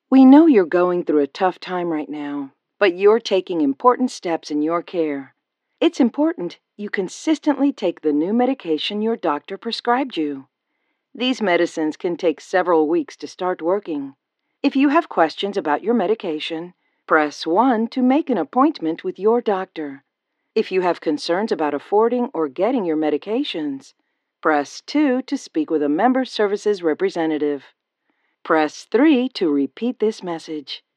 We know you're going through a tough time right now, but you're taking important steps in your care. It's important you consistently take the new medication your doctor prescribed you. These medicines can take several weeks to start working. If you have questions about your medication, press 1 to make an appointment with your doctor. If you have concerns about affording or getting your medications, press 2 to speak with a member services representative. Press 3 to repeat this message.